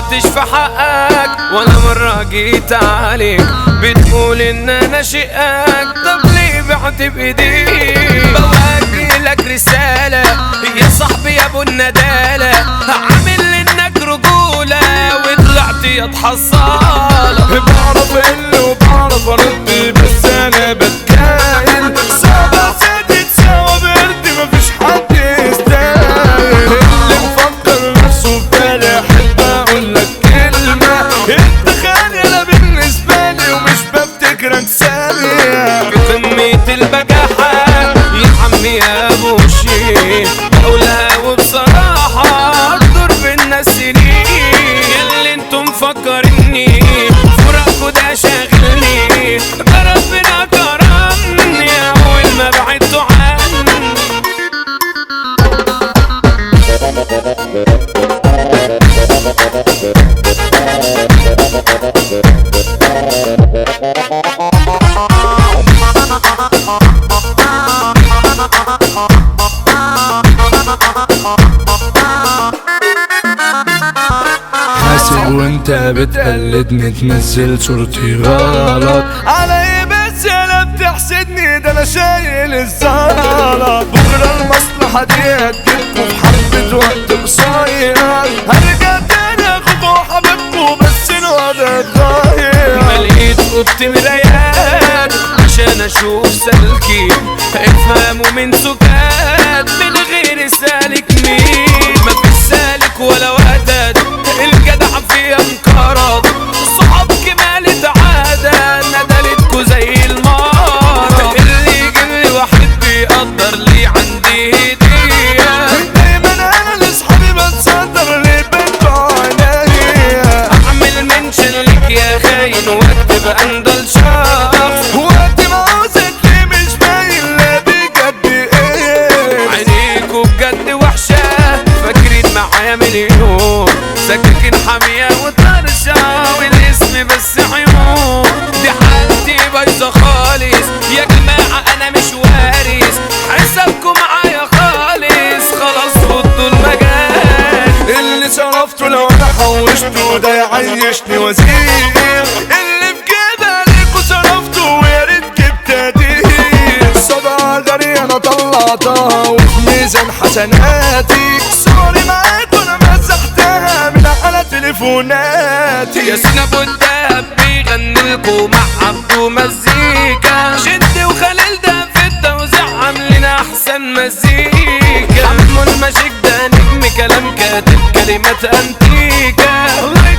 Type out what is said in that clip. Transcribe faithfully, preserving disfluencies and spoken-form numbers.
قصرتش في حقك ولا مرة جيت عليك بتقول ان انا شقك. طب ليه بعت بايديك؟ بوجه لك رسالة يا صاحبي يا ابو الندالة، عامل انك رجولة وطلعت يا تحصالة. بعرف اني وبعرف ارد بس انا بتكاين، صعب سادت سوا بردي مفيش حد يستاهل. اللي مفكر نفسه ببالي احب اقول لك كلمة، انت خيال بالنسبة لي ومش بفتكرك ثانية. في قمة البجاحة يا عمي يا ابو الشيخ بقولها وبصراحة تدور بالناس سنين. ياللي انتم مفكريني فراقكوا ده شاغلني، ده ربنا كرمني اول ما بعدتوا عني. حاسب وانت بتقلدني تنزل صورتي غلط علي بس يالا بتحسدني، ده انا شايل الزلط. بكرة المصلحة دي هتجيبكوا في حبة وقت قصير، هرجع تاني اخدكوا حبيبكوا بس الوضع اتغير. مليت اوضتي مرايات عشان اشوف سلكي، افهموا من سكات من غير سالك مين. مفيش سالك ولا وقتك الجدع فيها انقرض، صحاب كمالة عادة ندلتكوا زي المرض. اللي يجي واحد بيقدر لي عندي هدية، دايما انا لاصحابي بتصدر لي بنتوا عينيا. اعمل منشن لك يا خاين واكتب اندل شخص، وقت ما عاوزك ليه مش باين لا بجد ايه. عينيكوا بجد وحشة فاكرين معايا مليون، سكاكين حامية وطرشة والاسم بس عيون. دي حالتي بايظة خالص يا جماعة انا مش وارث، حسابكوا معايا خالص خلاص فضوا المجال. اللي صرفته لو انا حوشته ده يعيشني وزير، اللي في جيبي عليكوا صرفته ويا ريت جبت هدير. صدى جري انا طلعتها وفي ميزان حسناتي، صوري معاك وانا مسحتها من على تليفوناتي. ياسين ابو الدهب بيغنيلكوا مع عبدو مزيكا، شد وخليل ده في التوزيع عاملين احسن مزيكا. عمو الماجيك ده نجم كلام كاتب كلمات انتيكا.